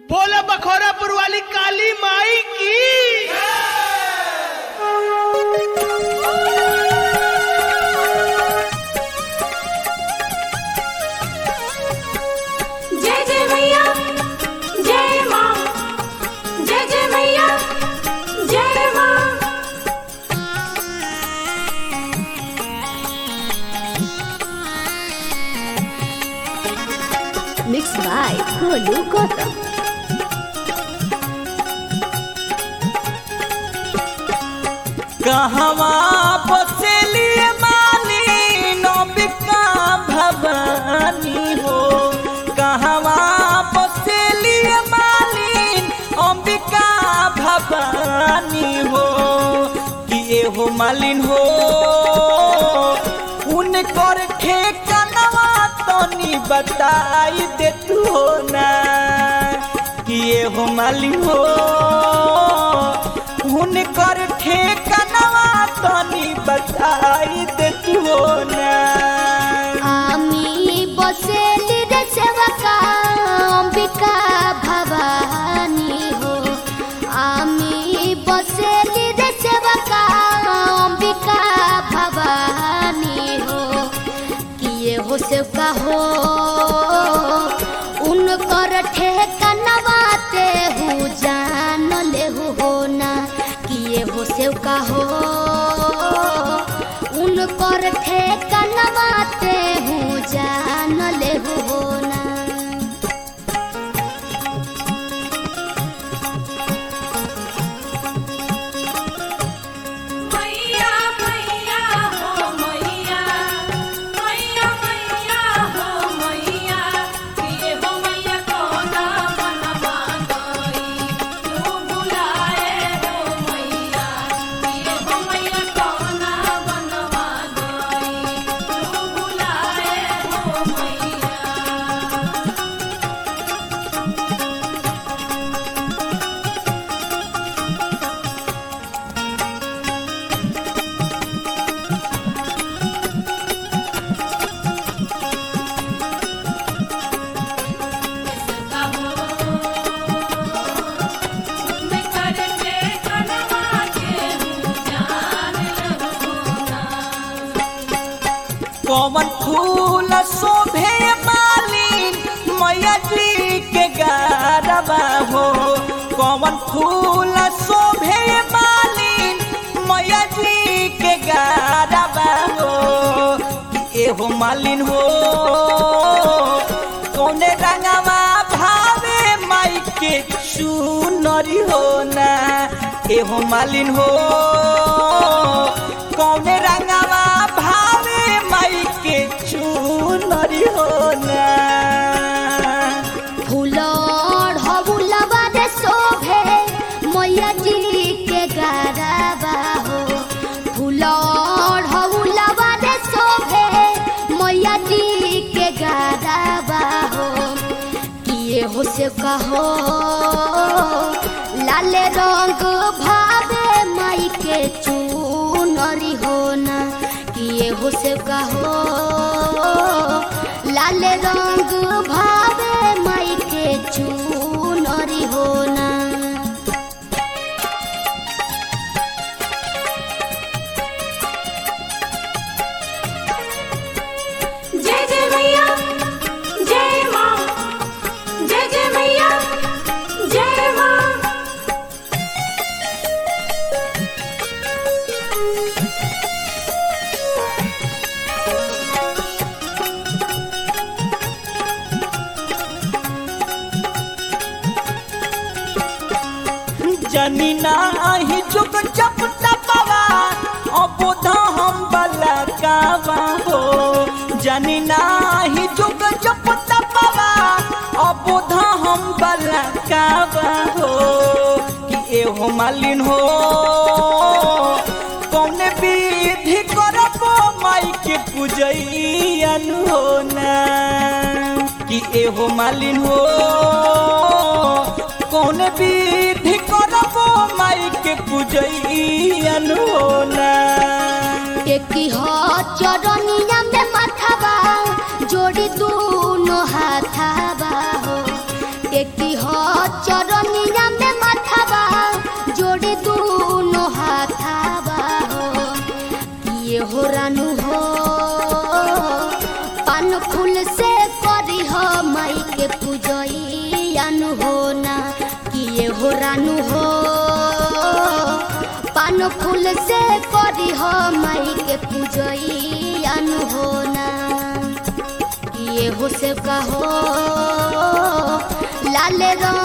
बोले बखोरापुर वाली काली माई की। जय जय मैया जय माँ, जय जय मैया जय माँ। Mixed by Kolu Gautam. कहवा बसेली मालिन अंबिका भवानी हो, कहवा बसेली मालिन अंबिका भवानी हो, कि एहो मालिन हो उनकर ठेकानवा तनी बताई दे तू हो ना, कि एहो मालिन हो उनकर ठेकानवा तनी बताई दे तू हो ना। आमी बसेली रे सेवका अंबिका भवानी हो, आमी बसेली रे सेवका अंबिका भवानी हो, किए हो सेवका हो उनकर ठेकानवा ते हूँ जान ले हो ना, किए हो सेवका हो उनकर ठेकानवा ते हूँ जान ले हो ना। मैया मैया हो मैया, मैया मैया हो मैया, किए हो मैया कोना बनवा गई, तू बुलाए हो मैया, किए हो मैया कोना बनवा गई, तू बुलाए हो मैया। कौन फूल शोभे मालिन मैया जी के गारबा हो, कौन फूल शोभे मालिन मैया जी के गारबा हो, एहो मालिन हो कौने रंगवा भावे माई के सुनरी हो ना, एहो मालिन हो कौने रंगवा भावे माई के चुनरी हो ना। फूलोड़ हबुलवा रे शोभे मैया जी के गारबा हो, फूलोड़ हबुलवा रे शोभे मैया जी के गारबा हो, किए हो से कहो लाल रंग भावे माई के चुनरी हो ना, किए हो से कहो लाल रंग भावे माई के चुनरी हो ना। जय जय मैया जय माँ, जय जय मैया जय माँ। जनी नाही जुग जप तपवा अबोध हम बला कावा हो, जनी नाही जुग जप तपवा अबोध हम बला कावा हो, कि एहो मालिन हो कौने विधि करबो माई के पूजैयन हो ना, कि एहो मालिन हो कौने विधि करबो माई के पूजैयन हो ना। टेकी हो चरनिया में माथावा जोड़ी दोनों हाथावा हो, टेकी हो पान फूल से करी हो माई के पूजैया होना किए हो से कहो लाल